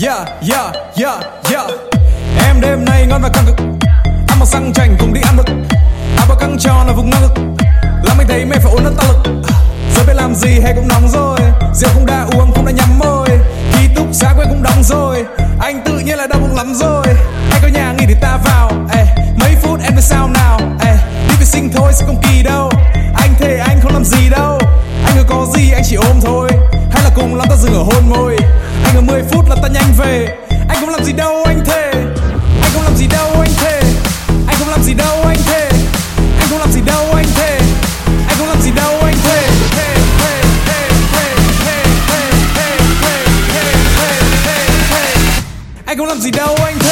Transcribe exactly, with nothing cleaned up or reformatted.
Yeah, yeah, yeah, yeah. Em đêm nay ngon và căng cực, ăn mặc sang chảnh cùng đi ăn mực, áo bao căng tròn là vùng ngang ngực, làm anh thấy mẹ phải uống nước tăng lực. Giờ biết làm gì hay cũng nóng rồi, rượu cũng đã uống cũng đã nhắm môi, ký túc xá quên cũng đóng rồi, anh tự nhiên là đau bụng lắm rồi. Anh có nhà nghỉ thì ta vào, ê, mấy phút em biết sao nào, ê, đi vệ sinh thôi sẽ không kỳ đâu. Anh thề anh không làm gì đâu, anh cứ có gì anh chỉ ôm thôi, hay là cùng lắm ta dừng ở hôn môi. Anh ở mười phút là ta nhanh về, anh không làm gì đâu anh thề, anh không làm gì đâu anh thề, anh không làm gì đâu anh thề, anh không làm gì đâu anh thề, anh không làm gì đâu anh thề. Anh không làm gì đâu anh